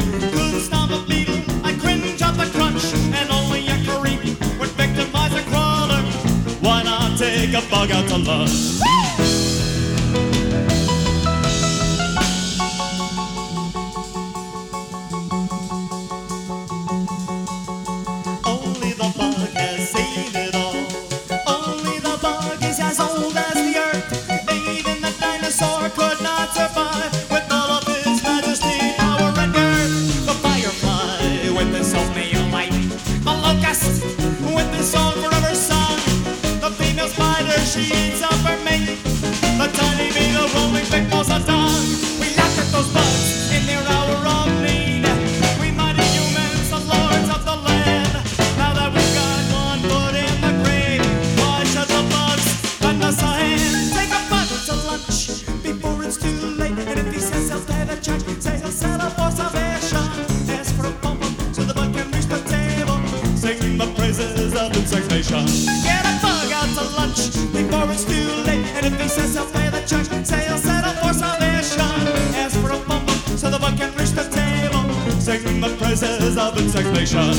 Couldn't stop a beetle, I cringe at the crunch, and only a creep would victimize a crawler. Why not take a bug out to lunch? Only the bug has seen it all. Only the bug is as old as the earth. Even the dinosaur could not survive with all of his majesty, power, and girth. The firefly with his self-made light, the locust with his song forever sung, the female spider, she eats up her mate, the tiny beetle rolling thick balls of dung. We laughed at those bugs in their hour of need. We mighty humans, the lords of the land. Now that we've got one foot in the grave, why should the bugs lend us a hand? Take a bug to lunch before it's too late. And if he says he'll pay the church, say he'll settle for salvation. Ask for a bump so the bug can reach the table, sing the praises of insect nation. Get a bug out to lunch before it's too late. And if he says he'll pay the church, say he'll settle for salvation. Ask for a bump so the bug can reach the table, sing the praises of insect nation.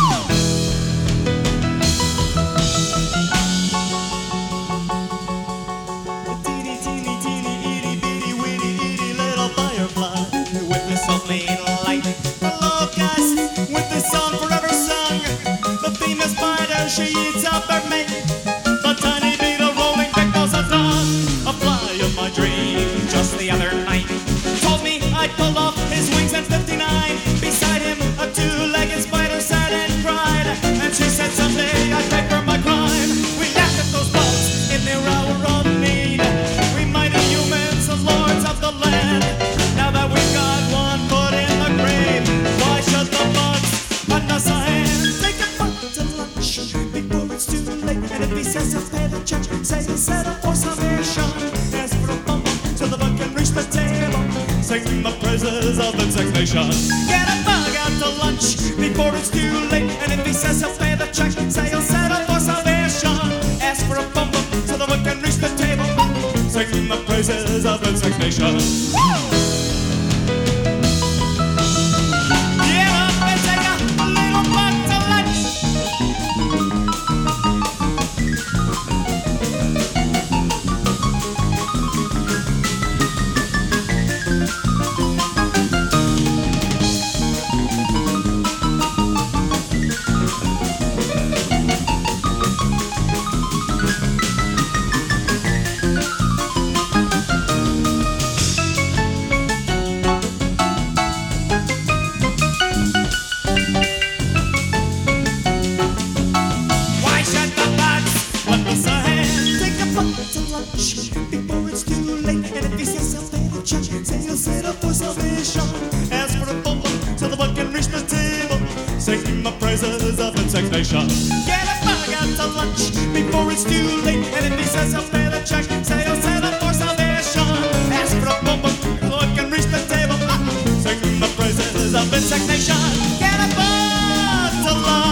Teeny, teeny, teeny, itty, bitty, witty, itty little firefly with his self-made light. The locust with his song forever sung. The female spider, she eats up her mate. The tiny beetle rolling thick balls of dung. A fly of my dream just the other night told me I'd pull off his wings at 59. Beside him, a two-legged spider sat and cried, and she said someday I'd pay for my crime. We laughed at those bugs in their hour of need. We mighty humans, the lords of the land. Now that we've got one foot in the grave, why should the bugs lend us a hand? Take a bug to lunch before it's too late. And if he says he'll pay the church, say he'll settle for salvation. Ask for a bump so the bug can reach the table, sing the praises of insect nation. Get a bug out to lunch before it's too late. And if he says he'll pay the check, say he'll settle for salvation. Ask for a bump so the bug can reach the table, sing the praises of insect nation. Get up and take a little bug to lunch. Why should the bugs lend us a hand? Take a bug to lunch before it's too late. And if he says he'll pay the church, say he'll settle for salvation. Ask for a bump so the bug can reach the table, sing the praises of insect nation. Get a bug out to lunch before it's too late. And if he says he'll pay the check, say he'll settle for salvation. Ask for a bump so the bug can reach the table, sing the praises of insect nation. Get a bug to lunch.